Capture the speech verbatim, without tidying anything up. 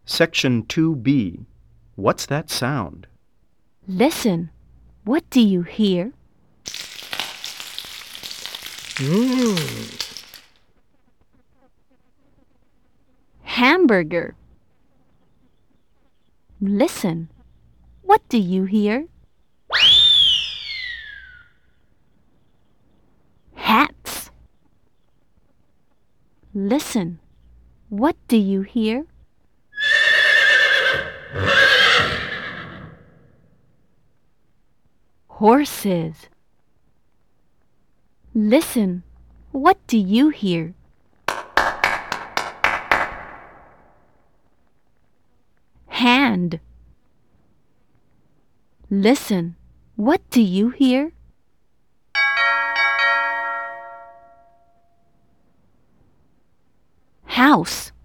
Section two B. What's that sound? Listen. What do you hear? Mmm. Hamburger. Listen. What do you hear? Hats. Listen. What do you hear? Horses. Listen. What do you hear? Hand. Listen. What do you hear? House.